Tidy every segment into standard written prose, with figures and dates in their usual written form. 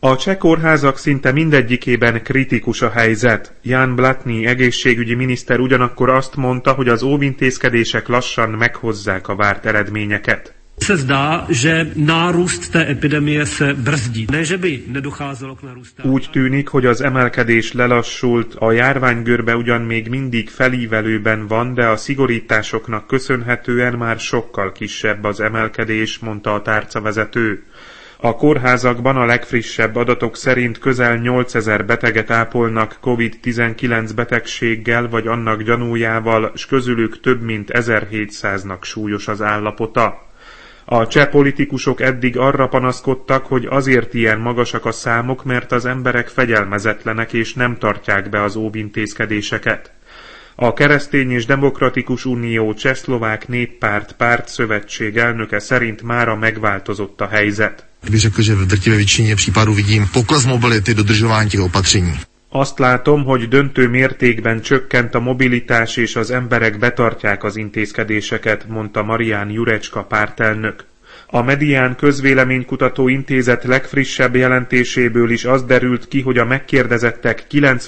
A cseh kórházak szinte mindegyikében kritikus a helyzet. Jan Blatný egészségügyi miniszter ugyanakkor azt mondta, hogy az óvintézkedések lassan meghozzák a várt eredményeket. Se zdá, že nárůst té epidemie se brzdí. Ne, že by nedocházelo k narůstání. Úgy tűnik, hogy az emelkedés lelassult, a járványgörbe ugyan még mindig felívelőben van, de a szigorításoknak köszönhetően már sokkal kisebb az emelkedés, mondta a tárcavezető. A kórházakban a legfrissebb adatok szerint közel 8000 beteget ápolnak COVID-19 betegséggel vagy annak gyanújával, s közülük több mint 1700-nak súlyos az állapota. A cseh politikusok eddig arra panaszkodtak, hogy azért ilyen magasak a számok, mert az emberek fegyelmezetlenek és nem tartják be az óvintézkedéseket. A Keresztény és Demokratikus Unió Csehszlovák Néppárt pártszövetség elnöke szerint mára megváltozott a helyzet. Bych řekl, že v drtivé většině případů vidím pokles mobility, dodržování těch opatření. Azt látom, hogy döntő mértékben csökkent a mobilitás és az emberek betartják az intézkedéseket, mondta Marián Jurečka pártelnök. A Medián Közvéleménykutató Intézet legfrissebb jelentéséből is az derült ki, hogy a megkérdezettek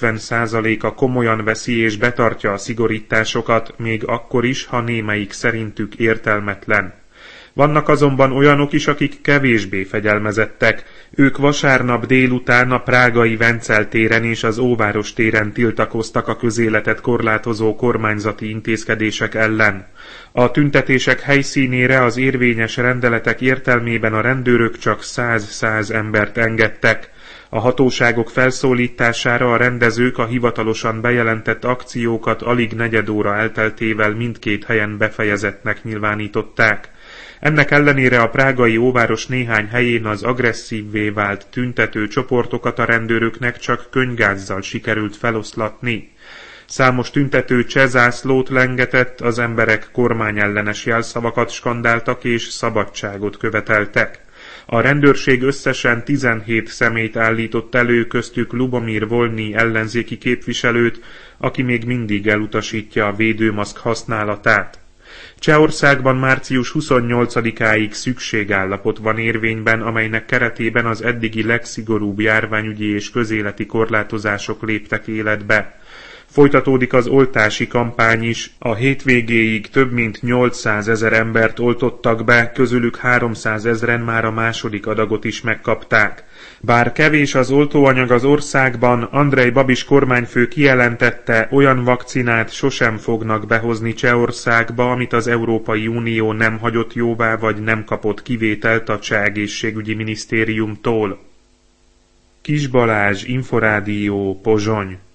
90%-a komolyan veszi és betartja a szigorításokat, még akkor is, ha némelyik szerintük értelmetlen. Vannak azonban olyanok is, akik kevésbé fegyelmezettek. Ők vasárnap délután a prágai Vencel téren és az Óváros téren tiltakoztak a közéletet korlátozó kormányzati intézkedések ellen. A tüntetések helyszínére az érvényes rendeletek értelmében a rendőrök csak 100 embert engedtek. A hatóságok felszólítására a rendezők a hivatalosan bejelentett akciókat alig negyed óra elteltével mindkét helyen befejezettnek nyilvánították. Ennek ellenére a prágai óváros néhány helyén az agresszívvé vált tüntető csoportokat a rendőröknek csak könnygázzal sikerült feloszlatni. Számos tüntető cseh zászlót lengetett, az emberek kormányellenes jelszavakat skandáltak és szabadságot követeltek. A rendőrség összesen 17 személyt állított elő, köztük Lubomír Volný ellenzéki képviselőt, aki még mindig elutasítja a védőmaszk használatát. Csehországban március 28-áig szükségállapot van érvényben, amelynek keretében az eddigi legszigorúbb járványügyi és közéleti korlátozások léptek életbe. Folytatódik az oltási kampány is, a hétvégéig több mint 800 000 embert oltottak be, közülük 300 000-en már a második adagot is megkapták. Bár kevés az oltóanyag az országban, Andrej Babis kormányfő kijelentette, olyan vakcinát sosem fognak behozni Csehországba, amit az Európai Unió nem hagyott jóvá vagy nem kapott kivételt a Cseh egészségügyi minisztériumtól. Kis Balázs, Inforádió, Pozsony.